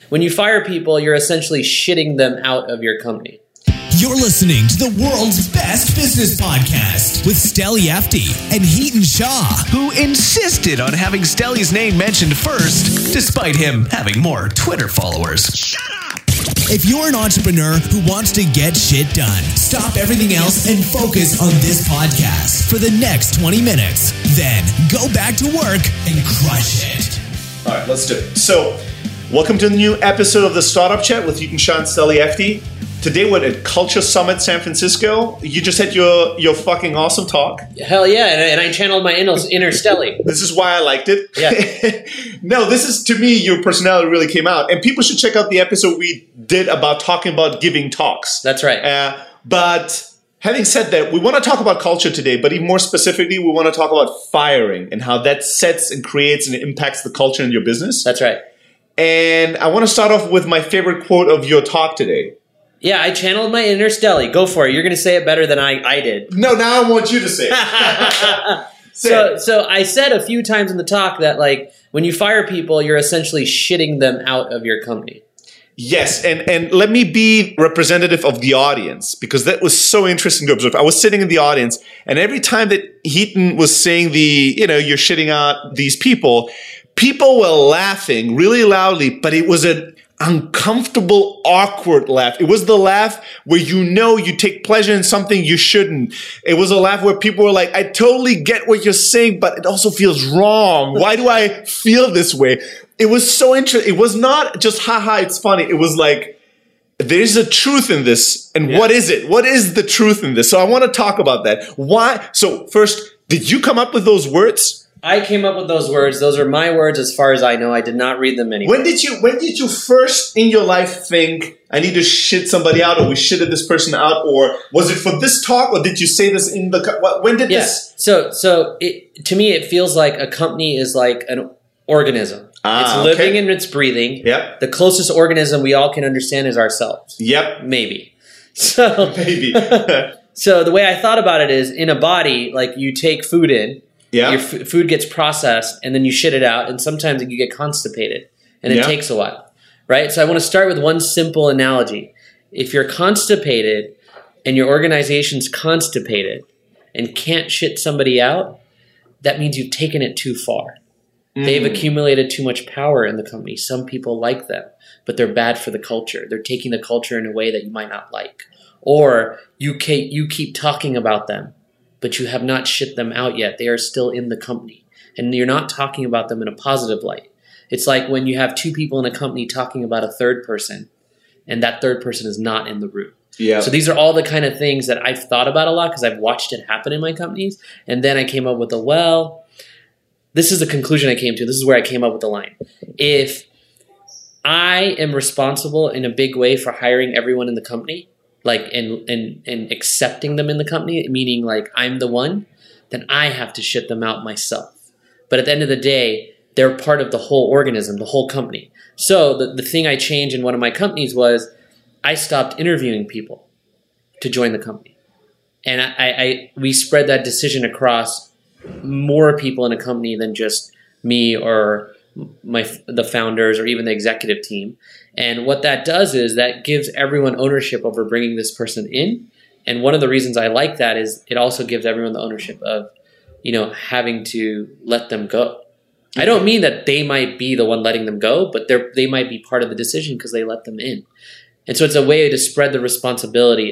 When you fire people, you're essentially shitting them out of your company. You're listening to the world's best business podcast with Steli Efti and Hiten Shah, who insisted on having Steli's name mentioned first, despite him having more Twitter followers. Shut up! If you're an entrepreneur who wants to get shit done, stop everything else and focus on this podcast for the next 20 minutes. Then go back to work and crush it. All right, let's do it. So, welcome to the new episode of the Startup Chat with Hiten Shah and Steli Efti. Today we're at Culture Summit San Francisco. You just had your fucking awesome talk. Hell yeah, and I channeled my inner Steli. This is why I liked it. Yeah. No, this is, to me, your personality really came out. And people should check out the episode we did about talking about giving talks. That's right. But having said that, we want to talk about culture today, but even more specifically, we want to talk about firing and how that sets and creates and impacts the culture in your business. That's right. And I want to start off with my favorite quote of your talk today. Yeah, I channeled my inner Steli. Go for it. You're going to say it better than I did. No, now I want you to say it. So I said a few times in the talk that, like, when you fire people, you're essentially shitting them out of your company. Yes, and let me be representative of the audience, because that was so interesting to observe. I was sitting in the audience, and every time that Hiten was saying you're shitting out these people were laughing really loudly, but it was an uncomfortable, awkward laugh. It was the laugh where you take pleasure in something you shouldn't. It was a laugh where people were like, I totally get what you're saying, but it also feels wrong. Why do I feel this way? It was so interesting. It was not just, haha, it's funny. It was like, there's a truth in this. And What is it? What is the truth in this? So I want to talk about that. Why? So first, did you come up with those words? I came up with those words. Those are my words as far as I know. I did not read them anywhere. When did you first in your life think, I need to shit somebody out, or we shitted this person out, or was it for this talk, or did you say this in the, when did this? So to me, it feels like a company is like an organism. It's living and it's breathing. Yep. The closest organism we all can understand is ourselves. Yep. Maybe. So maybe. So the way I thought about it is, in a body, like, you take food in. Yeah. Your food gets processed, and then you shit it out, and sometimes you get constipated, and it takes a while, right? So I want to start with one simple analogy. If you're constipated and your organization's constipated and can't shit somebody out, that means you've taken it too far. They've accumulated too much power in the company. Some people like them, but they're bad for the culture. They're taking the culture in a way that you might not like. Or you keep talking about them, but you have not shit them out yet. They are still in the company. And you're not talking about them in a positive light. It's like when you have two people in a company talking about a third person, and that third person is not in the room. Yeah. So these are all the kind of things that I've thought about a lot because I've watched it happen in my companies. And then I came up with this is the conclusion I came to. This is where I came up with the line. If I am responsible in a big way for hiring everyone in the company, like, and accepting them in the company, meaning like I'm the one, then I have to shit them out myself. But at the end of the day, they're part of the whole organism, the whole company. So the thing I changed in one of my companies was I stopped interviewing people to join the company. And we spread that decision across more people in a company than just me or the founders or even the executive team. And what that does is that gives everyone ownership over bringing this person in. And one of the reasons I like that is it also gives everyone the ownership of, having to let them go. I don't mean that they might be the one letting them go, but they might be part of the decision because they let them in. And so it's a way to spread the responsibility